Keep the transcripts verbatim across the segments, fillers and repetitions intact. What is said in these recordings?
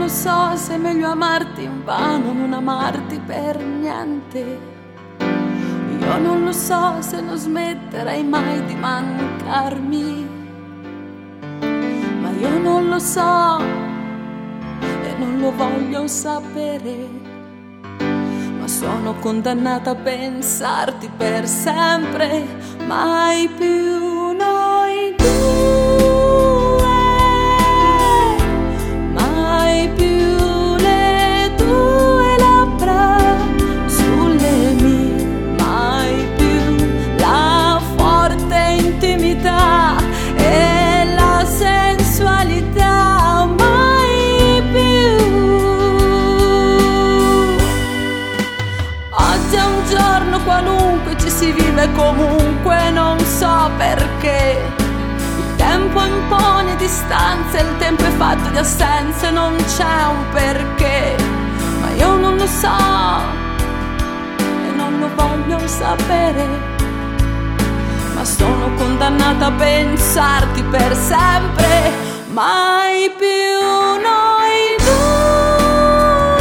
lo so se è meglio amarti in vano o non amarti per niente. Io non lo so se non smetterai mai di mancarmi, ma io non lo so e non lo voglio sapere, ma sono condannata a pensarti per sempre, mai più noi due, mai più le tue labbra sulle mie, mai più la forte intimità e la sensualità, mai più. Oggi è un giorno qualunque, ci si vive comunque, non so perché. Il tempo impone distanze, il tempo è fatto di assenze, non c'è un perché, ma io non lo so e non lo voglio sapere, ma sono condannata a pensarti per sempre, mai più noi due,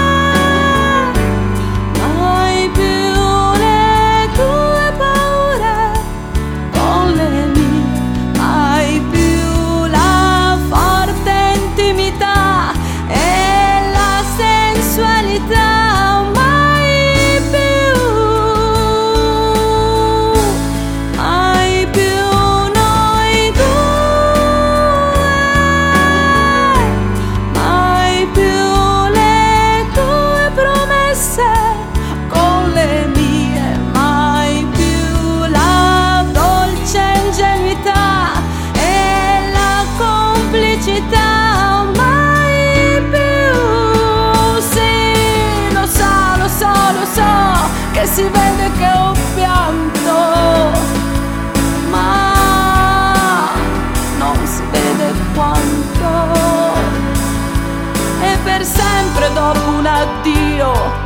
mai più le tue paure con le mie, mai più la forte intimità e la sensualità, mai più, mai più noi due, mai più le tue promesse con le mie, mai più la dolce ingenuità e la complicità, mai più. Sì, lo so, lo so, lo so che si vede che ho pianto, ma non si vede quanto. E per sempre dopo un addio